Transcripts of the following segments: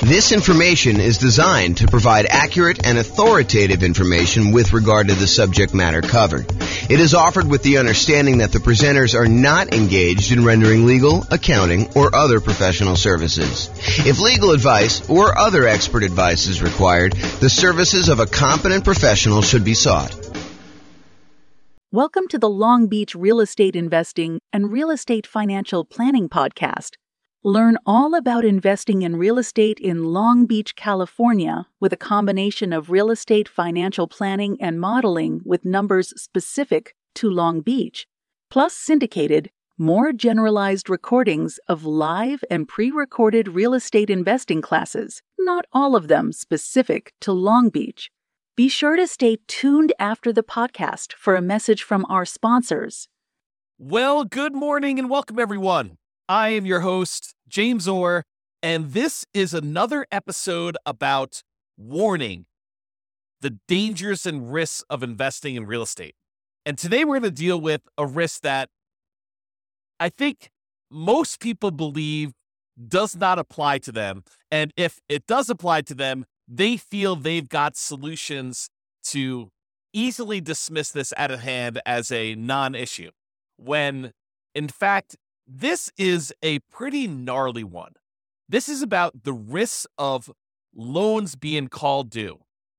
This information is designed to provide accurate and authoritative information with regard to the subject matter covered. It is offered with the understanding that the presenters are not engaged in rendering legal, accounting, or other professional services. If legal advice or other expert advice is required, the services of a competent professional should be sought. Welcome to the Long Beach Real Estate Investing and Real Estate Financial Planning Podcast. Learn all about investing in real estate in Long Beach, California, with a combination of real estate financial planning and modeling with numbers specific to Long Beach, plus syndicated, more generalized recordings of live and pre-recorded real estate investing classes, not all of them specific to Long Beach. Be sure to stay tuned after the podcast for a message from our sponsors. Well, good morning and welcome, everyone. I am your host, James Orr, and this is another episode about warning the dangers and risks of investing in real estate. And today we're going to deal with a risk that I think most people believe does not apply to them. And if it does apply to them, they feel they've got solutions to easily dismiss this out of hand as a non-issue, when in fact, this is a pretty gnarly one. This is about the risks of loans being called due.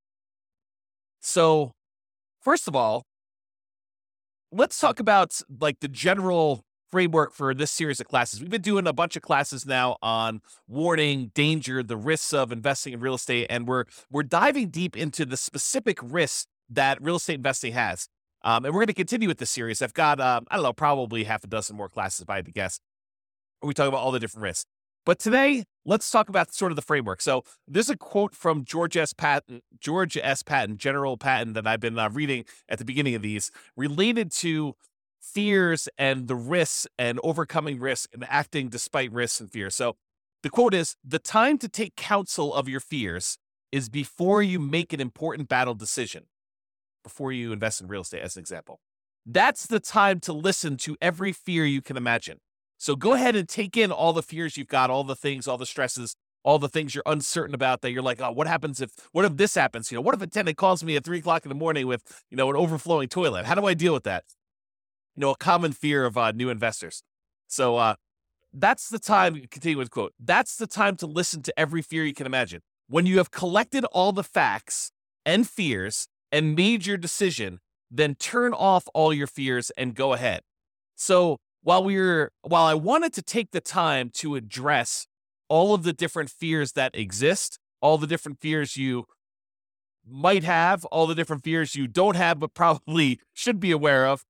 So, first of all, let's talk about like the general framework for this series of classes. We've been doing a bunch of classes now on warning, danger, the risks of investing in real estate, and we're diving deep into the specific risks that real estate investing has. And we're going to continue with this series. I've got, probably half a dozen more classes if I had to guess, where we talk about all the different risks. But today, let's talk about sort of the framework. So there's a quote from George S. Patton, General Patton, that I've been reading at the beginning of these, related to fears and the risks and overcoming risk and acting despite risks and fears. So the quote is, "The time to take counsel of your fears is before you make an important battle decision." Before you invest in real estate, as an example. That's the time to listen to every fear you can imagine. So go ahead and take in all the fears you've got, all the things, all the stresses, all the things you're uncertain about that you're like, oh, what if this happens? What if a tenant calls me at 3 o'clock in the morning with, an overflowing toilet? How do I deal with that? A common fear of new investors. So that's the time, continue with the quote, "That's the time to listen to every fear you can imagine. When you have collected all the facts and fears and made your decision, then turn off all your fears and go ahead." So while I wanted to take the time to address all of the different fears that exist, all the different fears you might have, all the different fears you don't have but probably should be aware of,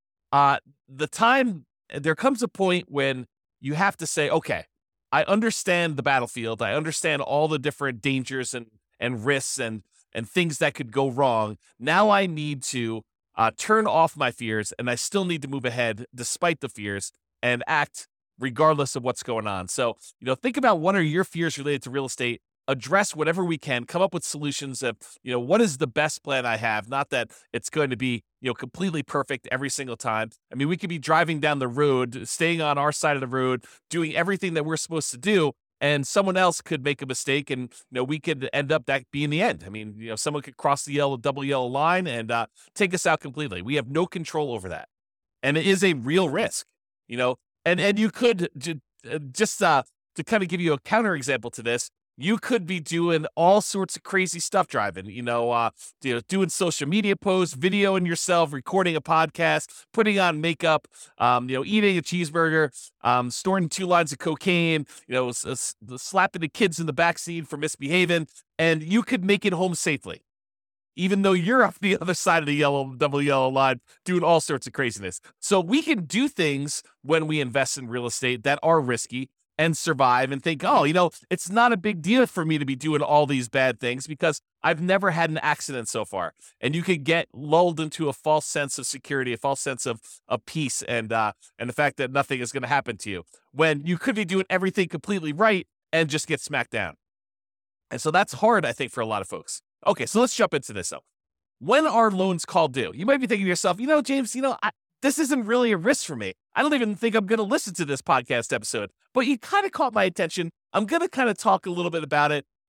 there comes a point when you have to say, okay, I understand the battlefield. I understand all the different dangers and risks and things that could go wrong. Now I need to turn off my fears, and I still need to move ahead despite the fears and act regardless of what's going on. So, think about what are your fears related to real estate, address whatever we can, come up with solutions of, what is the best plan I have? Not that it's going to be, completely perfect every single time. I mean, we could be driving down the road, staying on our side of the road, doing everything that we're supposed to do, and someone else could make a mistake, and we could end up that being the end. I mean, someone could cross the double yellow line and take us out completely. We have no control over that, and it is a real risk. And you could just to kind of give you a counterexample to this, you could be doing all sorts of crazy stuff driving. Doing social media posts, videoing yourself, recording a podcast, putting on makeup, eating a cheeseburger, storing 2 lines of cocaine, slapping the kids in the backseat for misbehaving, and you could make it home safely, even though you're off the other side of the double yellow line doing all sorts of craziness. So we can do things when we invest in real estate that are risky and survive and think, oh, it's not a big deal for me to be doing all these bad things because I've never had an accident so far. And you could get lulled into a false sense of security, a false sense of peace and the fact that nothing is going to happen to you when you could be doing everything completely right and just get smacked down. And so that's hard, I think, for a lot of folks. Okay, so let's jump into this though. When are loans called due? You might be thinking to yourself, James, this isn't really a risk for me. I don't even think I'm going to listen to this podcast episode, but you kind of caught my attention. I'm going to kind of talk a little bit about it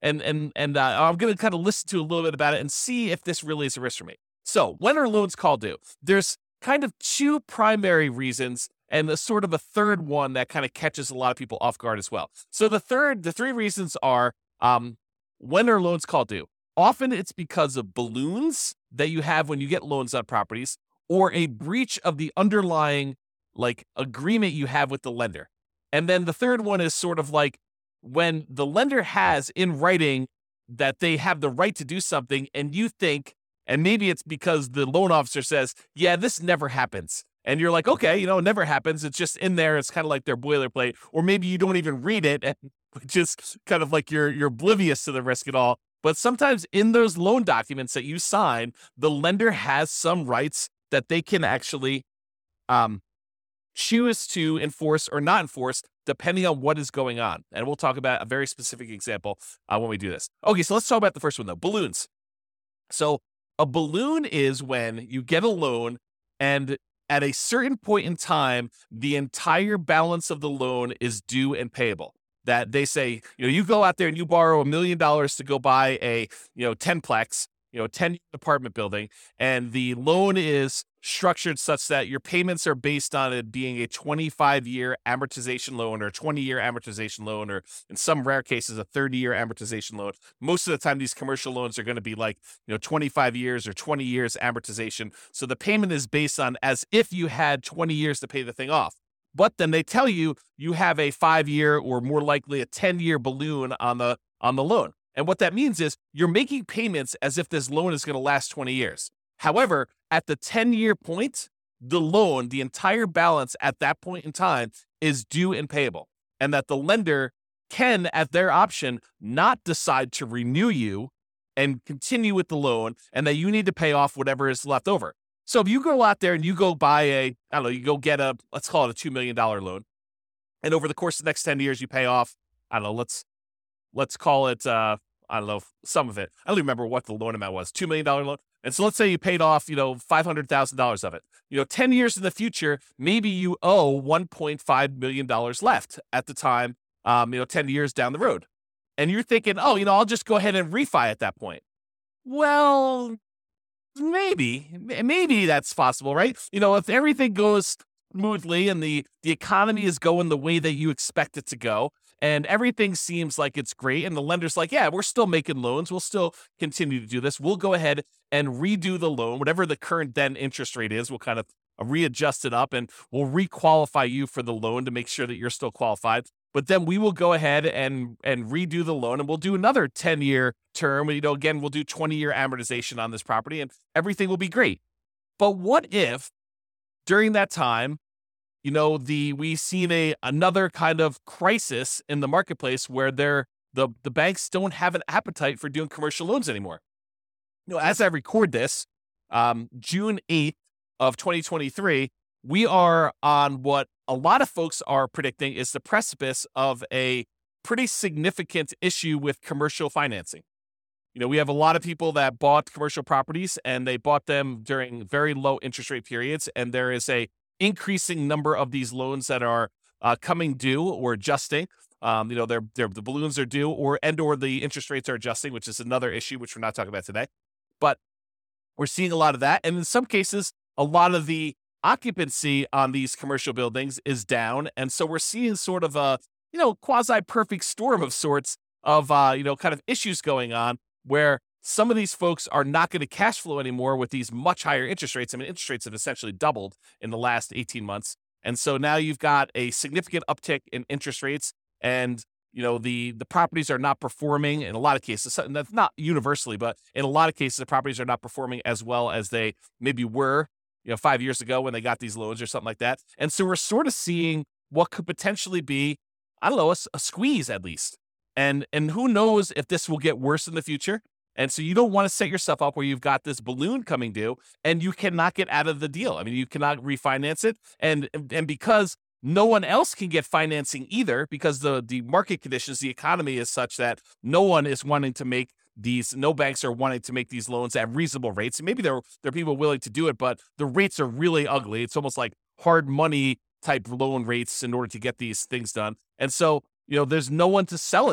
and I'm going to kind of listen to a little bit about it and see if this really is a risk for me. So when are loans called due? There's kind of two primary reasons and a sort of a third one that kind of catches a lot of people off guard as well. So the three reasons are, when are loans called due? Often it's because of balloons that you have when you get loans on properties, or a breach of the underlying agreement you have with the lender. And then the third one is sort of like when the lender has in writing that they have the right to do something, and you think, and maybe it's because the loan officer says, yeah, this never happens. And you're like, okay, it never happens. It's just in there. It's kind of like their boilerplate. Or maybe you don't even read it, and just kind of like you're oblivious to the risk at all. But sometimes in those loan documents that you sign, the lender has some rights that they can actually choose to enforce or not enforce, depending on what is going on. And we'll talk about a very specific example when we do this. Okay, so let's talk about the first one, though, balloons. So a balloon is when you get a loan and at a certain point in time, the entire balance of the loan is due and payable. That they say, you go out there and you borrow $1 million to go buy a, 10-plex, 10 apartment building, and the loan is structured such that your payments are based on it being a 25-year amortization loan or 20-year amortization loan, or in some rare cases, a 30-year amortization loan. Most of the time, these commercial loans are going to be 25 years or 20 years amortization. So the payment is based on as if you had 20 years to pay the thing off. But then they tell you have a 5-year or more likely a 10-year balloon on the loan. And what that means is you're making payments as if this loan is going to last 20 years. However, at the 10-year point, the loan, the entire balance at that point in time is due and payable. And that the lender can, at their option, not decide to renew you and continue with the loan, and that you need to pay off whatever is left over. So if you go out there and you go buy you go get let's call it a $2 million loan. And over the course of the next 10 years, you pay off, let's call it, some of it. I don't remember what the loan amount was, $2 million loan. And so let's say you paid off, $500,000 of it. 10 years in the future, maybe you owe $1.5 million left at the time, 10 years down the road. And you're thinking, I'll just go ahead and refi at that point. Well, maybe that's possible, right? If everything goes smoothly and the economy is going the way that you expect it to go, and everything seems like it's great, and the lender's like, yeah, we're still making loans, we'll still continue to do this, we'll go ahead and redo the loan, whatever the current then interest rate is, we'll kind of readjust it up, and we'll requalify you for the loan to make sure that you're still qualified. But then we will go ahead and redo the loan, and we'll do another 10-year term. Again, we'll do 20-year amortization on this property, and everything will be great. But what if during that time, we've seen another kind of crisis in the marketplace where the banks don't have an appetite for doing commercial loans anymore. As I record this, June 8th of 2023, we are on what a lot of folks are predicting is the precipice of a pretty significant issue with commercial financing. We have a lot of people that bought commercial properties, and they bought them during very low interest rate periods, and there is a increasing number of these loans that are coming due or adjusting. The balloons are due, or the interest rates are adjusting, which is another issue which we're not talking about today. But we're seeing a lot of that, and in some cases, a lot of the occupancy on these commercial buildings is down, and so we're seeing sort of a quasi-perfect storm of sorts of kind of issues going on where some of these folks are not going to cash flow anymore with these much higher interest rates. I mean, interest rates have essentially doubled in the last 18 months. And so now you've got a significant uptick in interest rates, and the properties are not performing in a lot of cases. That's not universally, but in a lot of cases, the properties are not performing as well as they maybe were 5 years ago when they got these loans or something like that. And so we're sort of seeing what could potentially be, a squeeze at least. And who knows if this will get worse in the future. And so you don't want to set yourself up where you've got this balloon coming due and you cannot get out of the deal. I mean, you cannot refinance it. And because no one else can get financing either, because the market conditions, the economy is such that no one is wanting to make no banks are wanting to make these loans at reasonable rates. And maybe there are people willing to do it, but the rates are really ugly. It's almost like hard money type loan rates in order to get these things done. And so, there's no one to sell it to.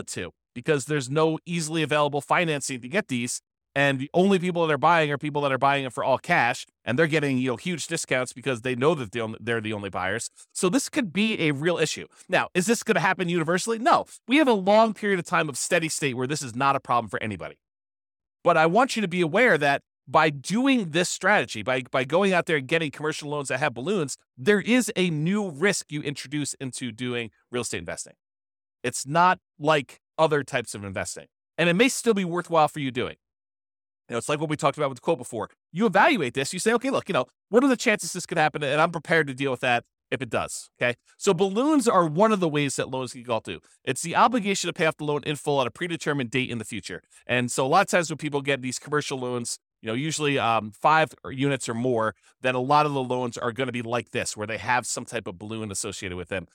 because there's no easily available financing to get these. And the only people that are buying are people that are buying it for all cash, and they're getting huge discounts because they know that they're the only buyers. So this could be a real issue. Now, is this going to happen universally? No. We have a long period of time of steady state where this is not a problem for anybody. But I want you to be aware that by doing this strategy, by going out there and getting commercial loans that have balloons, there is a new risk you introduce into doing real estate investing. It's not like other types of investing, and it may still be worthwhile for you doing. It's like what we talked about with the quote before. You evaluate this. You say, okay, look, what are the chances this could happen? And I'm prepared to deal with that if it does. Okay. So balloons are one of the ways that loans can go to. It's the obligation to pay off the loan in full at a predetermined date in the future. And so a lot of times when people get these commercial loans, usually 5 units or more, then a lot of the loans are going to be like this, where they have some type of balloon associated with them.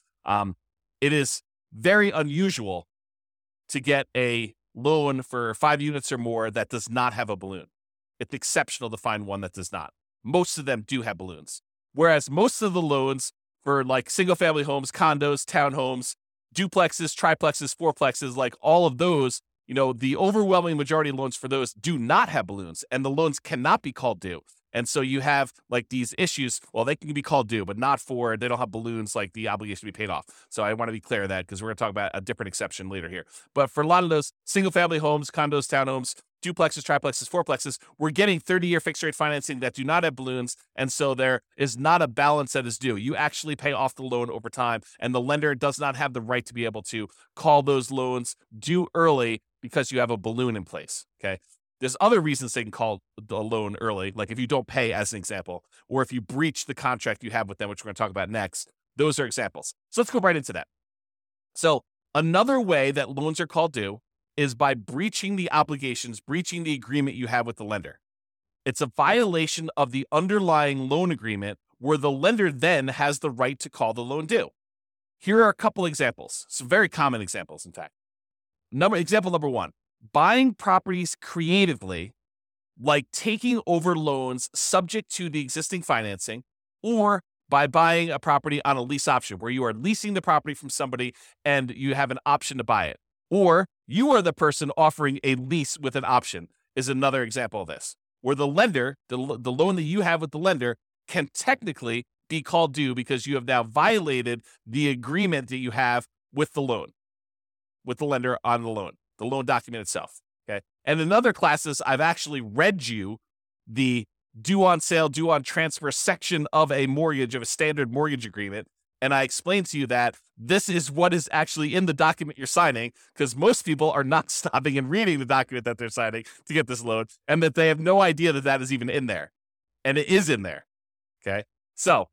It is very unusual to get a loan for 5 units or more that does not have a balloon. It's exceptional to find one that does not. Most of them do have balloons. Whereas most of the loans for like single family homes, condos, townhomes, duplexes, triplexes, fourplexes, like all of those, the overwhelming majority of loans for those do not have balloons, and the loans cannot be called due. And so you have like these issues. Well, they can be called due, but they don't have balloons like the obligation to be paid off. So I want to be clear of that because we're going to talk about a different exception later here. But for a lot of those single family homes, condos, townhomes, duplexes, triplexes, fourplexes, we're getting 30-year fixed rate financing that do not have balloons. And so there is not a balance that is due. You actually pay off the loan over time, and the lender does not have the right to be able to call those loans due early because you have a balloon in place. Okay. There's other reasons they can call the loan early, like if you don't pay, as an example, or if you breach the contract you have with them, which we're going to talk about next. Those are examples. So let's go right into that. So another way that loans are called due is by breaching the obligations, breaching the agreement you have with the lender. It's a violation of the underlying loan agreement where the lender then has the right to call the loan due. Here are a couple examples, some very common examples, in fact. Example number 1. Buying properties creatively, like taking over loans subject to the existing financing, or by buying a property on a lease option where you are leasing the property from somebody and you have an option to buy it. Or you are the person offering a lease with an option is another example of this, where the lender, the loan that you have with the lender can technically be called due because you have now violated the agreement that you have with the loan, with the lender on the loan document itself. Okay. And in other classes, I've actually read you the due on sale, due on transfer section of a mortgage, of a standard mortgage agreement. And I explained to you that this is what is actually in the document you're signing, because most people are not stopping and reading the document that they're signing to get this loan, and that they have no idea that that is even in there. And it is in there. Okay. So,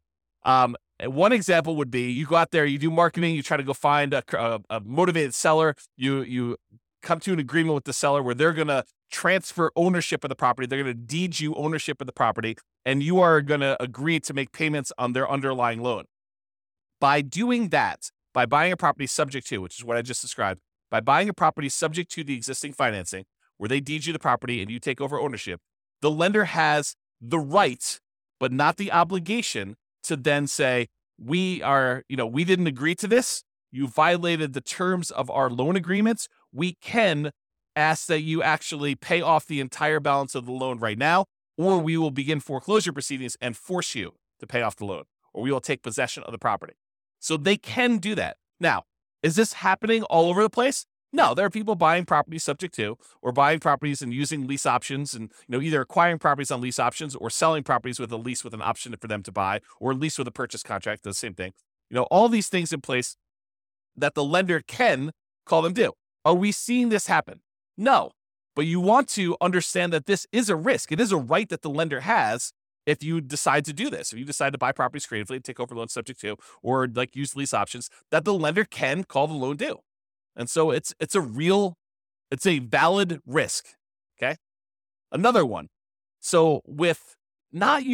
one example would be you go out there, you do marketing, you try to go find a motivated seller, you come to an agreement with the seller where they're going to transfer ownership of the property. They're going to deed you ownership of the property, and you are going to agree to make payments on their underlying loan. By doing that, by buying a property subject to, which is what I just described, by buying a property subject to the existing financing, where they deed you the property and you take over ownership, the lender has the right, but not the obligation, to then say, we didn't agree to this. You violated the terms of our loan agreements. We can ask that you actually pay off the entire balance of the loan right now, or we will begin foreclosure proceedings and force you to pay off the loan, or we will take possession of the property. So they can do that. Now, is this happening all over the place? No, there are people buying properties subject to, or buying properties and using lease options, and either acquiring properties on lease options or selling properties with a lease with an option for them to buy, or a lease with a purchase contract, the same thing. All these things in place that the lender can call them due. Are we seeing this happen? No, but you want to understand that this is a risk. It is a right that the lender has if you decide to do this. If you decide to buy properties creatively, take over loans subject to, or like use lease options, that the lender can call the loan due. And so it's a valid risk. Okay. Another one. So not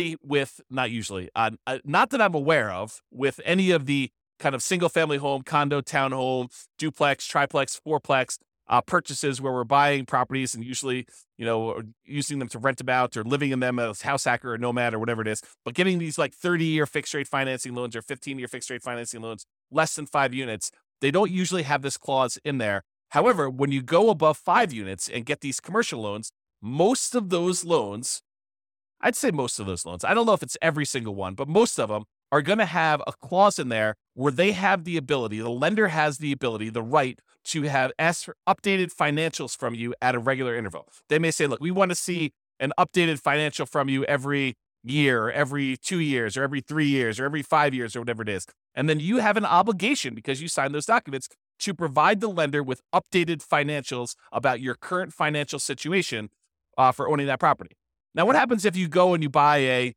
that I'm aware of with any of the kind of single family home, condo, townhome, duplex, triplex, fourplex purchases where we're buying properties and usually, using them to rent them out or living in them as house hacker or nomad or whatever it is, but getting these like 30-year fixed rate financing loans or 15-year fixed rate financing loans, less than 5 units, they don't usually have this clause in there. However, when you go above 5 units and get these commercial loans, most of those loans, I'd say most of those loans, I don't know if it's every single one, but most of them are going to have a clause in there where they have the ability, the lender has the ability, the right to have ask for updated financials from you at a regular interval. They may say, look, we want to see an updated financial from you every year, or every 2 years, or every 3 years, or every 5 years, or whatever it is. And then you have an obligation, because you signed those documents, to provide the lender with updated financials about your current financial situation for owning that property. Now, what happens if you go and you buy a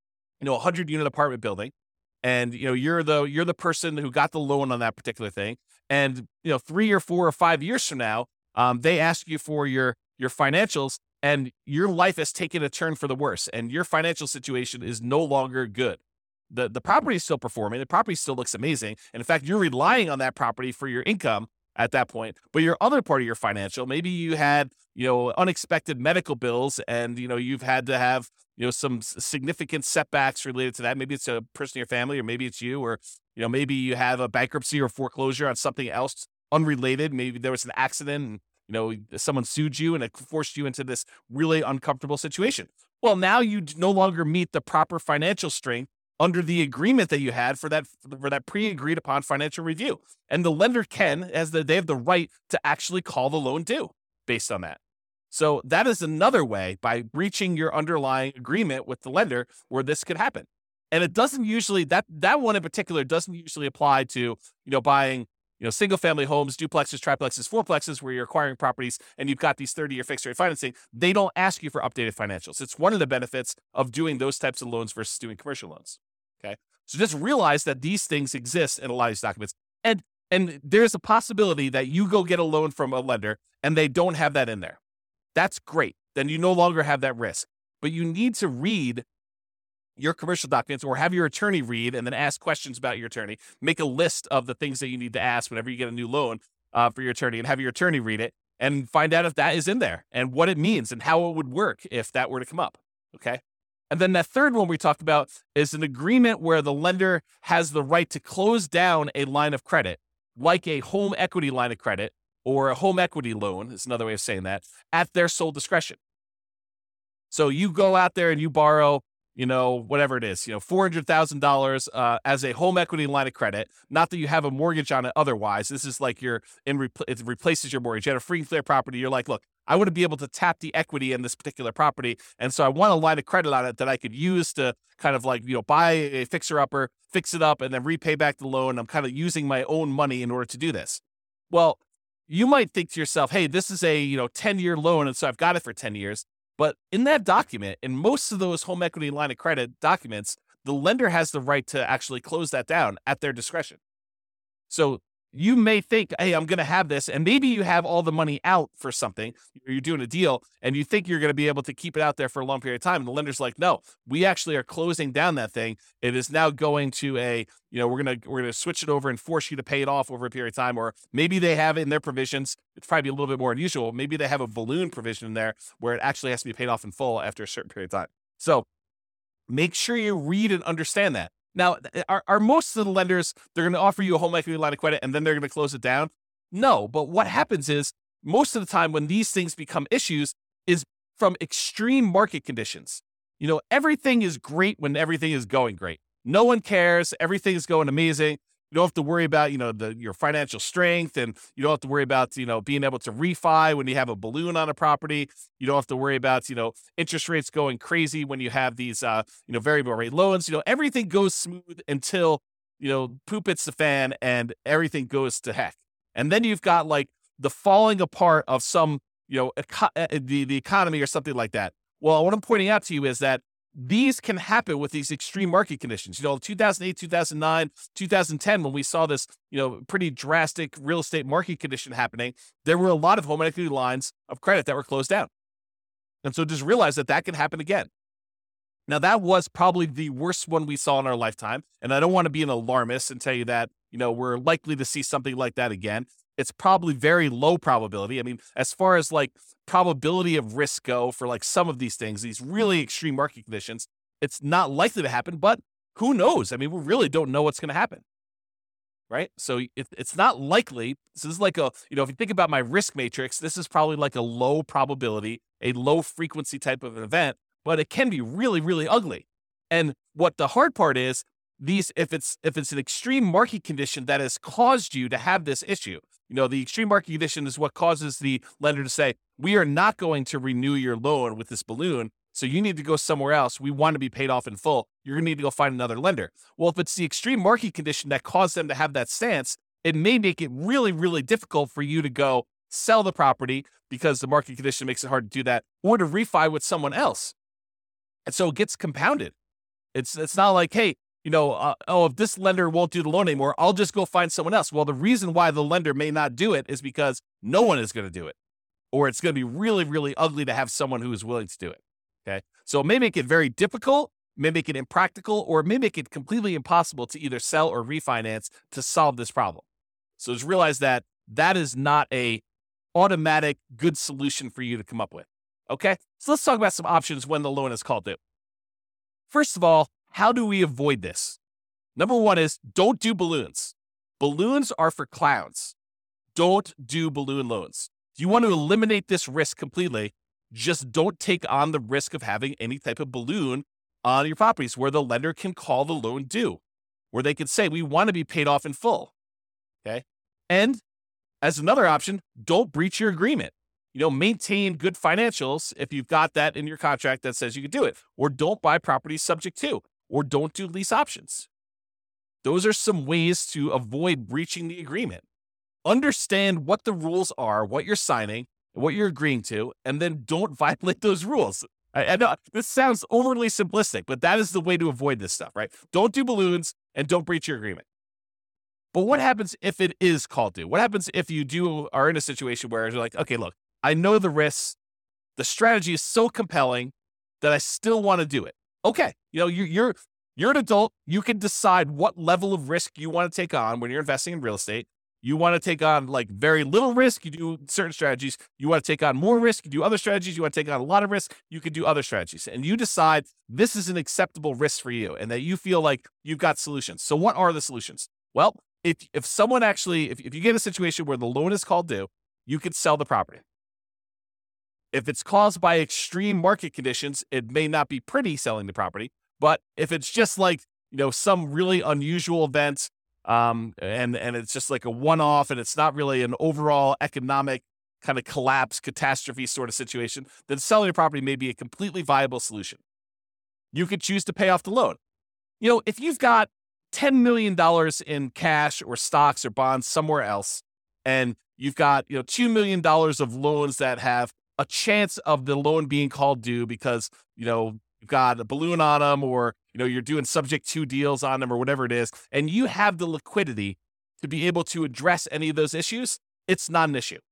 100-unit apartment building, and you're the person who got the loan on that particular thing, and 3 or 4 or 5 years from now, they ask you for your financials, and your life has taken a turn for the worse, and your financial situation is no longer good. The property is still performing. The property still looks amazing. And in fact, you're relying on that property for your income at that point. But your other part of your financial, maybe you had, unexpected medical bills, and, you've had to have, some significant setbacks related to that. Maybe it's a person in your family, or maybe it's you, or, maybe you have a bankruptcy or foreclosure on something else unrelated. Maybe there was an accident and, someone sued you and it forced you into this really uncomfortable situation. Well, now you no longer meet the proper financial strength under the agreement that you had for that pre-agreed upon financial review. And the lender they have the right to actually call the loan due based on that. So that is another way, by breaching your underlying agreement with the lender, where this could happen. And it doesn't usually, that one in particular doesn't usually apply to, buying, single family homes, duplexes, triplexes, fourplexes, where you're acquiring properties and you've got these 30-year fixed rate financing. They don't ask you for updated financials. It's one of the benefits of doing those types of loans versus doing commercial loans. Okay. So just realize that these things exist in a lot of these documents. And there's a possibility that you go get a loan from a lender and they don't have that in there. That's great. Then you no longer have that risk. But you need to read your commercial documents, or have your attorney read and then ask questions about your attorney. Make a list of the things that you need to ask whenever you get a new loan for your attorney, and have your attorney read it and find out if that is in there and what it means and how it would work if that were to come up. Okay. And then that third one we talked about is an agreement where the lender has the right to close down a line of credit, like a home equity line of credit or a home equity loan, is another way of saying that, at their sole discretion. So you go out there and you borrow, whatever it is, $400,000 as a home equity line of credit. Not that you have a mortgage on it otherwise. This is like it replaces your mortgage. You had a free and clear property. You're like, look, I want to be able to tap the equity in this particular property. And so I want a line of credit on it that I could use to kind of like, buy a fixer-upper, fix it up, and then repay back the loan. I'm kind of using my own money in order to do this. Well, you might think to yourself, hey, this is a 10-year loan, and so I've got it for 10 years. But in that document, in most of those home equity line of credit documents, the lender has the right to actually close that down at their discretion. So you may think, hey, I'm going to have this, and maybe you have all the money out for something, you're doing a deal, and you think you're going to be able to keep it out there for a long period of time. And the lender's like, no, we actually are closing down that thing. It is now going to we're going to switch it over and force you to pay it off over a period of time. Or maybe they have it in their provisions. It's probably a little bit more unusual. Maybe they have a balloon provision in there where it actually has to be paid off in full after a certain period of time. So make sure you read and understand that. Now, are most of the lenders, they're going to offer you a home equity line of credit and then they're going to close it down? No, but what happens is most of the time when these things become issues is from extreme market conditions. Everything is great when everything is going great. No one cares. Everything is going amazing. You don't have to worry about, your financial strength, and you don't have to worry about, being able to refi when you have a balloon on a property. You don't have to worry about, interest rates going crazy when you have these, variable rate loans. Everything goes smooth until, poop hits the fan and everything goes to heck. And then you've got like the falling apart of some, the economy or something like that. Well, what I'm pointing out to you is that these can happen with these extreme market conditions. 2008, 2009, 2010, when we saw this, pretty drastic real estate market condition happening, there were a lot of home equity lines of credit that were closed down. And so just realize that can happen again. Now, that was probably the worst one we saw in our lifetime. And I don't want to be an alarmist and tell you that, we're likely to see something like that again. It's probably very low probability. I mean, as far as like probability of risk go for like some of these things, these really extreme market conditions, it's not likely to happen, but who knows? I mean, we really don't know what's going to happen, right? So it's not likely. This is like if you think about my risk matrix, this is probably like a low probability, a low frequency type of an event, but it can be really, really ugly. And what the hard part is, if it's an extreme market condition that has caused you to have this issue, the extreme market condition is what causes the lender to say, we are not going to renew your loan with this balloon, so you need to go somewhere else. We want to be paid off in full. You're going to need to go find another lender. Well, if it's the extreme market condition that caused them to have that stance, it may make it really, really difficult for you to go sell the property because the market condition makes it hard to do that, or to refi with someone else. And so it gets compounded. It's not like, hey, if this lender won't do the loan anymore, I'll just go find someone else. Well, the reason why the lender may not do it is because no one is going to do it, or it's going to be really, really ugly to have someone who is willing to do it. Okay. So it may make it very difficult, may make it impractical, or it may make it completely impossible to either sell or refinance to solve this problem. So just realize that is not a automatic good solution for you to come up with. Okay. So let's talk about some options when the loan is called due. First of all, how do we avoid this? Number one is don't do balloons. Balloons are for clowns. Don't do balloon loans. If you want to eliminate this risk completely, just don't take on the risk of having any type of balloon on your properties where the lender can call the loan due, where they can say, we want to be paid off in full. Okay. And as another option, don't breach your agreement. Maintain good financials if you've got that in your contract that says you can do it, or don't buy properties subject to, or don't do lease options. Those are some ways to avoid breaching the agreement. Understand what the rules are, what you're signing, what you're agreeing to, and then don't violate those rules. I know this sounds overly simplistic, but that is the way to avoid this stuff, right? Don't do balloons and don't breach your agreement. But what happens if it is called due? What happens if you are in a situation where you're like, okay, look, I know the risks. The strategy is so compelling that I still want to do it. Okay, you're an adult. You can decide what level of risk you want to take on when you're investing in real estate. You want to take on like very little risk, you do certain strategies. You want to take on more risk, you do other strategies. You want to take on a lot of risk, you could do other strategies. And you decide this is an acceptable risk for you and that you feel like you've got solutions. So what are the solutions? Well, if someone actually, if you get a situation where the loan is called due, you could sell the property. If it's caused by extreme market conditions, it may not be pretty selling the property. But if it's just like, some really unusual event, and it's just like a one-off and it's not really an overall economic kind of collapse, catastrophe sort of situation, then selling the property may be a completely viable solution. You could choose to pay off the loan. If you've got $10 million in cash or stocks or bonds somewhere else, and you've got, $2 million of loans that have a chance of the loan being called due because, you've got a balloon on them, or, you're doing subject to deals on them or whatever it is, and you have the liquidity to be able to address any of those issues, it's not an issue.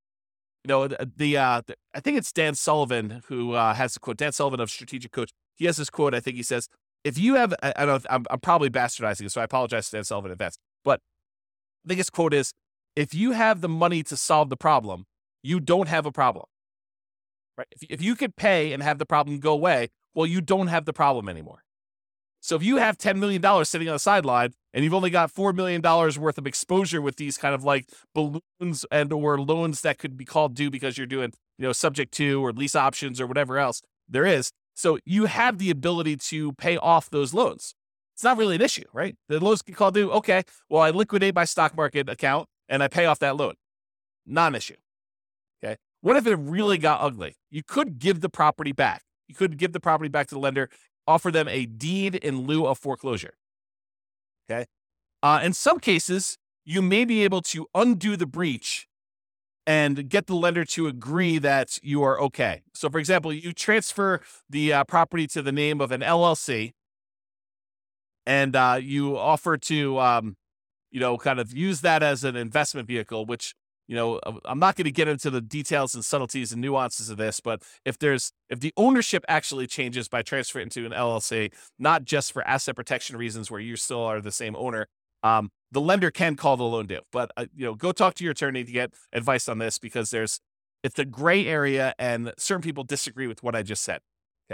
I think it's Dan Sullivan who has the quote, Dan Sullivan of Strategic Coach. He has this quote, I think he says, if you have, I don't know, I'm probably bastardizing it, so I apologize to Dan Sullivan in advance, but I think his quote is, if you have the money to solve the problem, you don't have a problem. Right? If you could pay and have the problem go away, well, you don't have the problem anymore. So if you have $10 million sitting on the sideline and you've only got $4 million worth of exposure with these kind of like balloons and or loans that could be called due because you're doing, subject to or lease options or whatever else there is. So you have the ability to pay off those loans. It's not really an issue, right? The loans get called due. Okay, well, I liquidate my stock market account and I pay off that loan. Not an issue. Okay. What if it really got ugly? You could give the property back. You could give the property back to the lender, offer them a deed in lieu of foreclosure. Okay. In some cases, you may be able to undo the breach and get the lender to agree that you are okay. So, for example, you transfer the property to the name of an LLC, and you offer to, kind of use that as an investment vehicle, which, I'm not going to get into the details and subtleties and nuances of this, but if the ownership actually changes by transferring into an LLC, not just for asset protection reasons where you still are the same owner, the lender can call the loan due. But, go talk to your attorney to get advice on this because it's a gray area and certain people disagree with what I just said. Okay.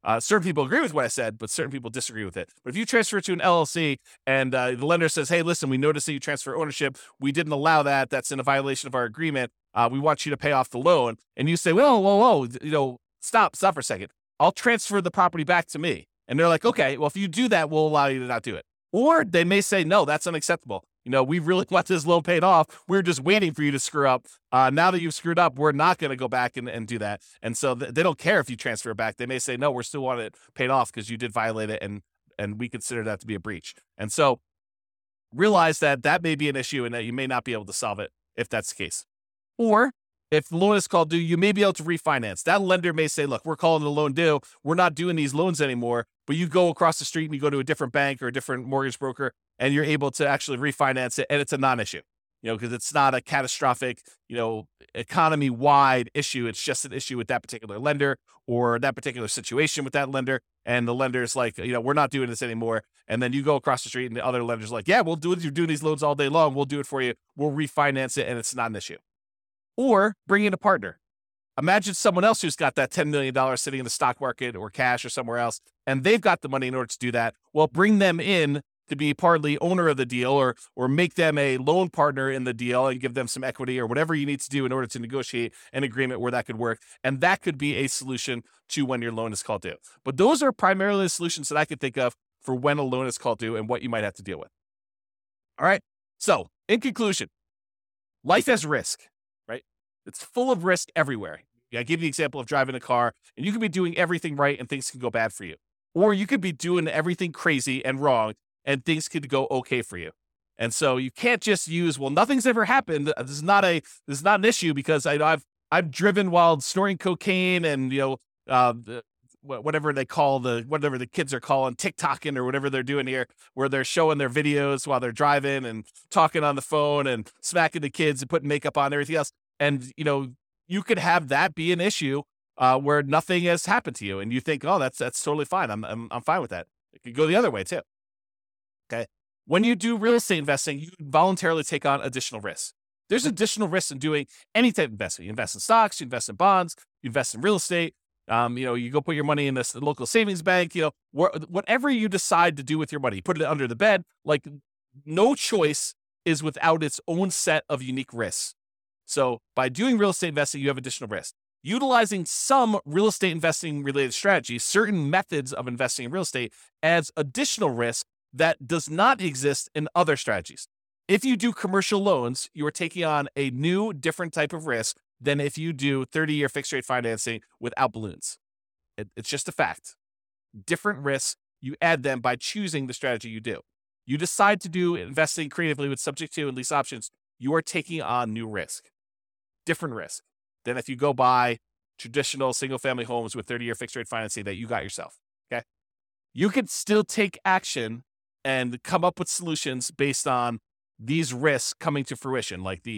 Certain people agree with what I said, but certain people disagree with it. But if you transfer it to an LLC and the lender says, hey, listen, we noticed that you transfer ownership. We didn't allow that. That's in a violation of our agreement. We want you to pay off the loan. And you say, whoa, stop for a second. I'll transfer the property back to me. And they're like, okay, well, if you do that, we'll allow you to not do it. Or they may say, no, that's unacceptable. We really want this loan paid off. We're just waiting for you to screw up. Now that you've screwed up, we're not going to go back and do that. And so they don't care if you transfer it back. They may say, no, we're still wanting it paid off because you did violate it, and we consider that to be a breach. And so realize that may be an issue and that you may not be able to solve it if that's the case. Or if the loan is called due, you may be able to refinance. That lender may say, look, we're calling the loan due. We're not doing these loans anymore. But you go across the street and you go to a different bank or a different mortgage broker, and you're able to actually refinance it. And it's a non-issue, because it's not a catastrophic, economy-wide issue. It's just an issue with that particular lender or that particular situation with that lender. And the lender's like, we're not doing this anymore. And then you go across the street and the other lender's like, yeah, we'll do it. You're doing these loans all day long. We'll do it for you. We'll refinance it. And it's not an issue. Or bring in a partner. Imagine someone else who's got that $10 million sitting in the stock market or cash or somewhere else, and they've got the money in order to do that. Well, bring them in to be partly owner of the deal or make them a loan partner in the deal and give them some equity or whatever you need to do in order to negotiate an agreement where that could work. And that could be a solution to when your loan is called due. But those are primarily the solutions that I could think of for when a loan is called due and what you might have to deal with. All right. So in conclusion, life has risk. It's full of risk everywhere. I give you the example of driving a car, and you could be doing everything right and things can go bad for you. Or you could be doing everything crazy and wrong and things could go okay for you. And so you can't just use, well, nothing's ever happened. This is not an issue because I've driven while snorting cocaine and, whatever the kids are calling TikToking or whatever they're doing here, where they're showing their videos while they're driving and talking on the phone and smacking the kids and putting makeup on and everything else. And, you could have that be an issue where nothing has happened to you. And you think, oh, that's totally fine. I'm fine with that. It could go the other way too. Okay. When you do real estate investing, you voluntarily take on additional risks. There's additional risks in doing any type of investment. You invest in stocks, you invest in bonds, you invest in real estate. You go put your money in this local savings bank, whatever you decide to do with your money, put it under the bed. Like, no choice is without its own set of unique risks. So by doing real estate investing, you have additional risk. Utilizing some real estate investing related strategies, certain methods of investing in real estate adds additional risk that does not exist in other strategies. If you do commercial loans, you are taking on a new, different type of risk than if you do 30-year fixed rate financing without balloons. It's just a fact. Different risks, you add them by choosing the strategy you do. You decide to do investing creatively with subject to and lease options, you are taking on new risk. Different risk than if you go buy traditional single-family homes with 30-year fixed-rate financing that you got yourself, okay? You can still take action and come up with solutions based on these risks coming to fruition, like the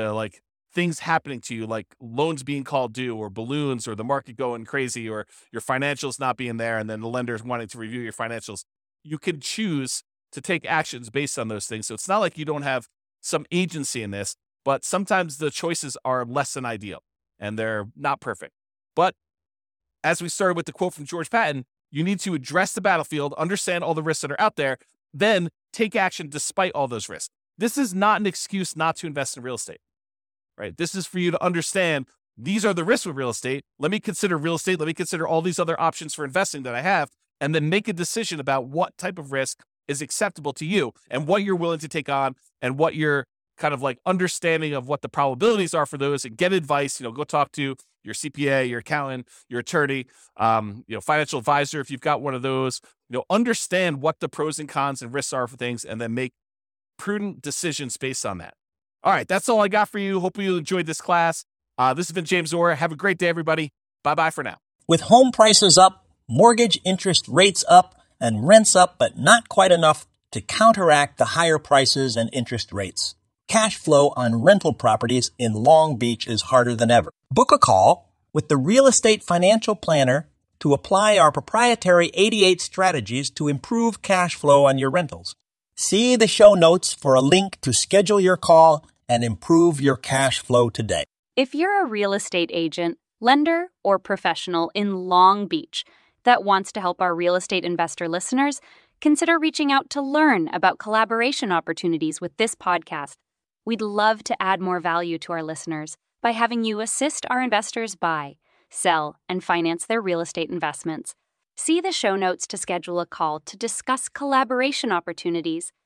things happening to you, like loans being called due or balloons or the market going crazy or your financials not being there and then the lenders wanting to review your financials. You can choose to take actions based on those things. So it's not like you don't have some agency in this. But sometimes the choices are less than ideal and they're not perfect. But as we started with the quote from George Patton, you need to address the battlefield, understand all the risks that are out there, then take action despite all those risks. This is not an excuse not to invest in real estate, right? This is for you to understand these are the risks with real estate. Let me consider real estate. Let me consider all these other options for investing that I have, and then make a decision about what type of risk is acceptable to you and what you're willing to take on and what you're kind of like understanding of what the probabilities are for those, and get advice. Go talk to your CPA, your accountant, your attorney, financial advisor if you've got one of those. Understand what the pros and cons and risks are for things, and then make prudent decisions based on that. All right, that's all I got for you. Hope you enjoyed this class. This has been James Orr. Have a great day, everybody. Bye-bye for now. With home prices up, mortgage interest rates up, and rents up, but not quite enough to counteract the higher prices and interest rates. Cash flow on rental properties in Long Beach is harder than ever. Book a call with the Real Estate Financial Planner to apply our proprietary 88 strategies to improve cash flow on your rentals. See the show notes for a link to schedule your call and improve your cash flow today. If you're a real estate agent, lender, or professional in Long Beach, that wants to help our real estate investor listeners, consider reaching out to learn about collaboration opportunities with this podcast. We'd love to add more value to our listeners by having you assist our investors buy, sell, and finance their real estate investments. See the show notes to schedule a call to discuss collaboration opportunities